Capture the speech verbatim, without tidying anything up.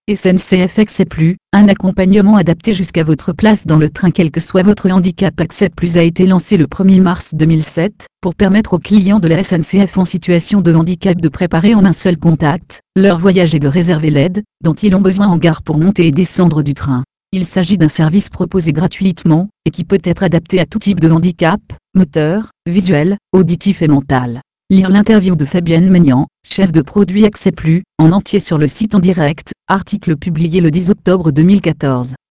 S N C F Accès Plus, un accompagnement adapté jusqu'à votre place dans le train quel que soit votre handicap. Accès Plus a été lancé le premier mars deux mille sept, pour permettre aux clients de la S N C F en situation de handicap de préparer en un seul contact leur voyage et de réserver l'aide dont ils ont besoin en gare pour monter et descendre du train. Il s'agit d'un service proposé gratuitement, et qui peut être adapté à tout type de handicap, moteur, visuel, auditif et mental. Lire l'interview de Fabienne Maignan, chef de produit Accès Plus, en entier sur le site en direct, article publié le dix octobre deux mille quatorze.